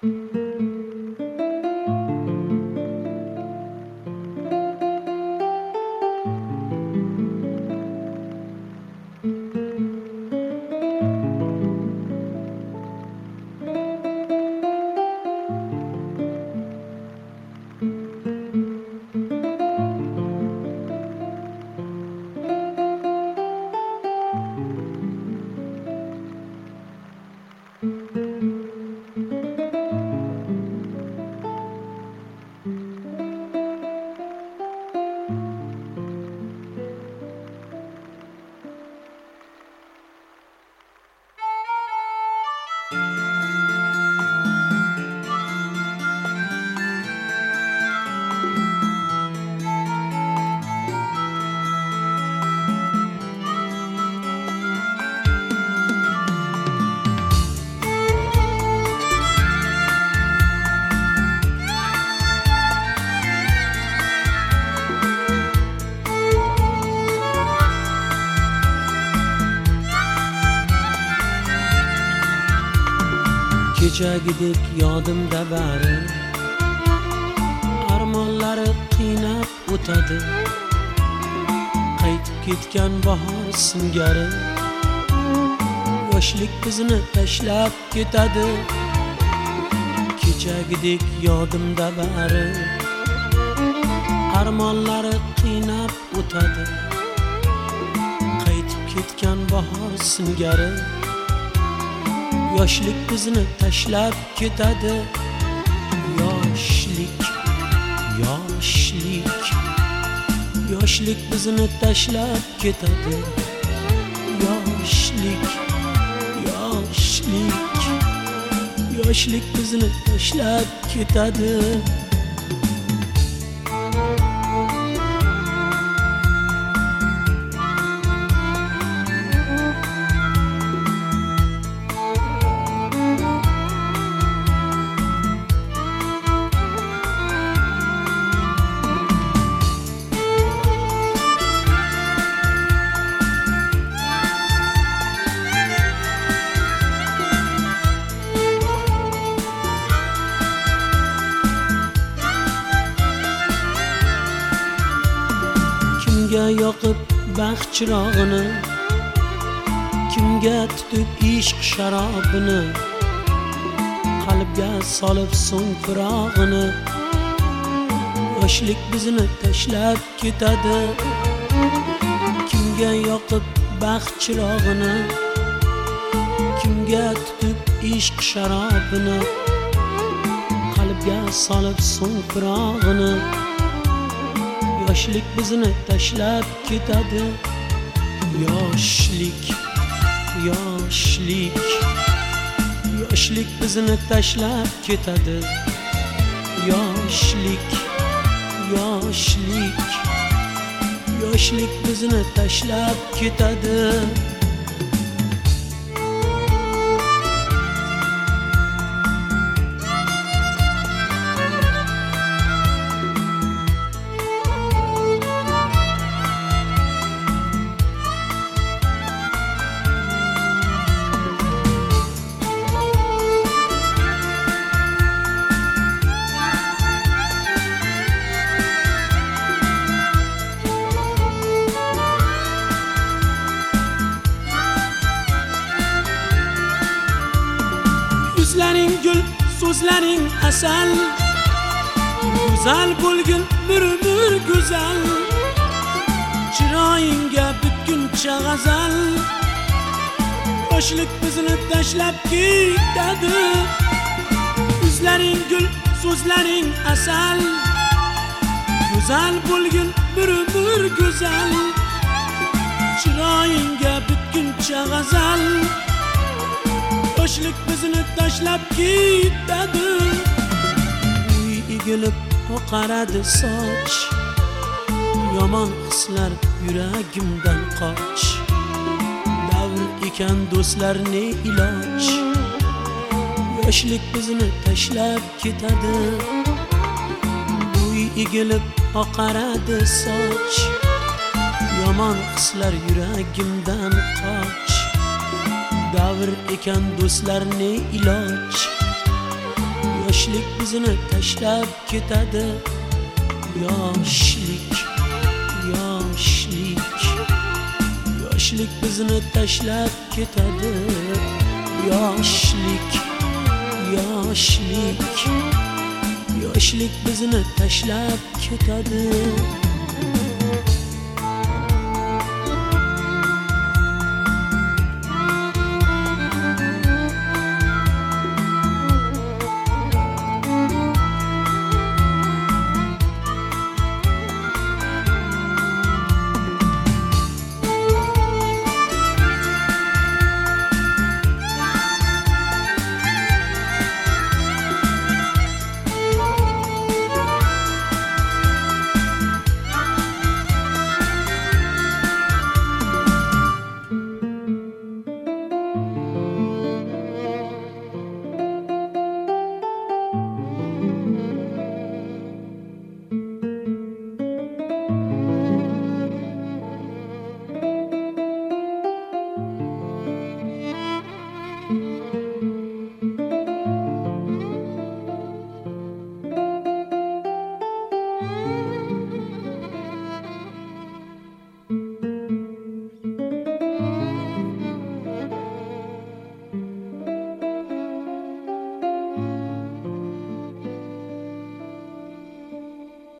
Kechagidek yodimda bari, armonlari qiynab o'tadi. Qaytib ketgan bahor singari, yoshlik bizni tashlab ketadi. Kechagidek yodimda bari, armonlari qiynab o'tadi. Qaytib ketgan bahor singari, yoshlik bizni tashlab ketadi. Yoshlik, yoshlik, yoshlik bizni tashlab ketadi. Yoshlik, yoshlik, yoshlik bizni tashlab ketadi. Kimga yoqib baxt chirog'ini, kimga tutib ishq sharobini, qalbga solib so'ng firog'ini. Yoshlik bizni tashlab ketadi. Kimga yoqib baxt chirog'ini, kimga tutib ishq sharobini, qalbga solib so'ng firog'ini. Yoshlik bizni tashlab ketadi. Yoshlik, yoshlik, yoshlik bizni tashlab ketadi. Yoshlik, yoshlik, yoshlik bizni tashlab ketadi. Yuzlaring gul, so'zlaring asal, go'zal bo'lgin bir go'zal. Chiroyingga bitguncha g'azal, yoshlik bizni tashlab ketadi. Yuzlaring gul, so'zlaring asal, go'zal bo'lgin bir go'zal. Chiroyingga bitguncha g'azal, yoshlik bizni tashlab ketadi. Uy egilib oqaradi soch, yomon hislar yuragimdan qoch. Davr ekan do'stlar ne iloj, yoshlik bizni tashlab ketadi. Uy egilib oqaradi soch, yomon hislar yuragimdan qoch. Davr ekan do'stlar ne iloj, yoshlik bizni tashlab ketadi. Yoshlik, yoshlik, yoshlik bizni tashlab ketadi. Yoshlik, yoshlik, yoshlik bizni tashlab ketadi.